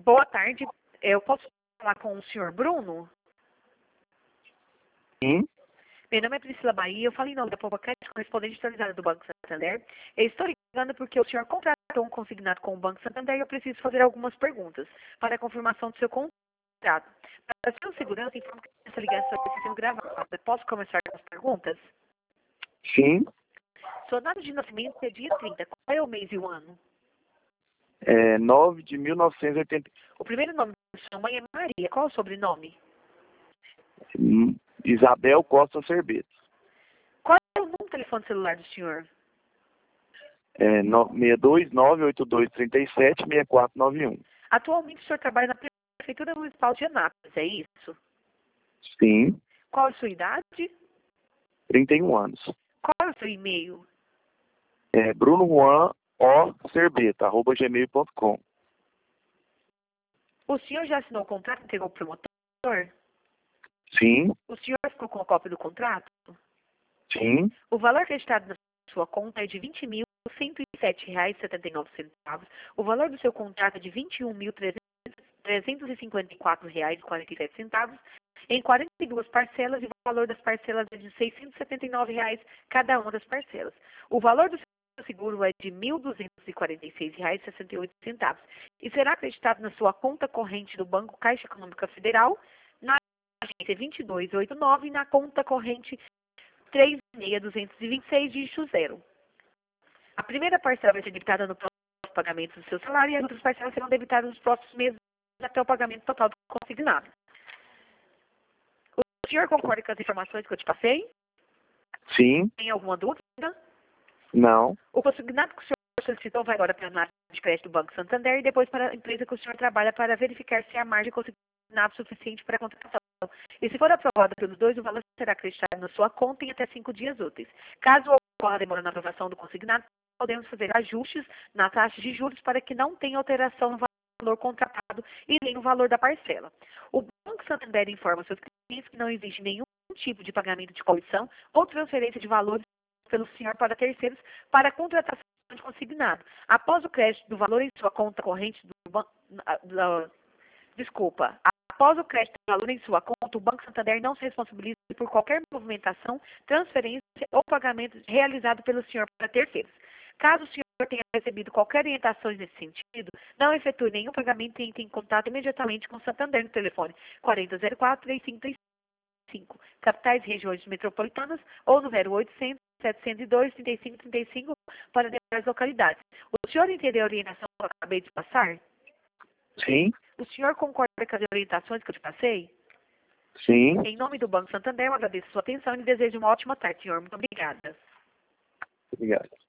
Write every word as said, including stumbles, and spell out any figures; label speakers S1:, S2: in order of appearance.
S1: Boa tarde. Eu posso falar com o senhor Bruno?
S2: Sim.
S1: Meu nome é Priscila Bahia, eu falo em nome da Popocast, correspondente atualizada do Banco Santander. Eu estou ligando porque o senhor contratou um consignado com o Banco Santander e eu preciso fazer algumas perguntas para a confirmação do seu contrato. Para a sua segurança, informo que essa ligação está sendo gravada. Posso começar com as perguntas?
S2: Sim.
S1: Sua data de nascimento é dia trinta. Qual é o mês e o ano?
S2: É nove de mil novecentos e oitenta.
S1: O primeiro nome da sua mãe é Maria. Qual é o sobrenome?
S2: Hum, Isabel Costa Cerbeto.
S1: Qual é o número do telefone celular do senhor?
S2: É no- seis dois nove oito dois três sete seis quatro nove um.
S1: Atualmente o senhor trabalha na Prefeitura Municipal de Anápolis, é isso?
S2: Sim.
S1: Qual é a sua idade?
S2: trinta e um anos.
S1: Qual é o seu e-mail?
S2: É Bruno Juan O Cerbeto, arroba gmail ponto com.
S1: O senhor já assinou o contrato e entregou para o promotor?
S2: Sim.
S1: O senhor ficou com a cópia do contrato?
S2: Sim.
S1: O valor acreditado na sua conta é de vinte mil cento e sete reais e setenta e nove centavos. O valor do seu contrato é de vinte e um mil trezentos e cinquenta e quatro reais e quarenta e sete centavos em quarenta e duas parcelas e o valor das parcelas é de seiscentos e setenta e nove reais cada uma das parcelas. O valor do seu seguro é de mil duzentos e quarenta e seis reais e sessenta e oito centavos e será acreditado na sua conta corrente do Banco Caixa Econômica Federal, na agência dois dois oito nove e na conta corrente três seis duzentos e vinte e seis, dígito zero. A primeira parcela vai ser debitada no próximo pagamento do seu salário e as outras parcelas serão debitadas nos próximos meses até o pagamento total do consignado. O senhor concorda com as informações que eu te passei?
S2: Sim.
S1: Tem alguma dúvida?
S2: Não.
S1: O consignado que o senhor solicitou vai agora para a análise de crédito do Banco Santander e depois para a empresa que o senhor trabalha para verificar se há margem de consignado suficiente para a contratação. E se for aprovado pelos dois, o valor será acreditado na sua conta em até cinco dias úteis. Caso ocorra demora na aprovação do consignado, podemos fazer ajustes na taxa de juros para que não tenha alteração no valor contratado e nem no valor da parcela. O Banco Santander informa seus clientes que não existe nenhum tipo de pagamento de comissão ou transferência de valores pelo senhor para terceiros para a contratação de consignado. Após o crédito do valor em sua conta corrente do banco, desculpa, após o crédito do valor em sua conta, o Banco Santander não se responsabiliza por qualquer movimentação, transferência ou pagamento realizado pelo senhor para terceiros. Caso o senhor tenha recebido qualquer orientação nesse sentido, não efetue nenhum pagamento e entre em contato imediatamente com o Santander no telefone quatro zero zero quatro, três cinco três cinco, capitais e regiões metropolitanas, ou no zero oitocentos, setecentos e dois, trinta e cinco trinta e cinco para demais localidades. O senhor entendeu a orientação que eu acabei de passar?
S2: Sim.
S1: O senhor concorda com as orientações que eu te passei?
S2: Sim.
S1: Em nome do Banco Santander, eu agradeço a sua atenção e desejo uma ótima tarde, senhor. Muito obrigada.
S2: Obrigado.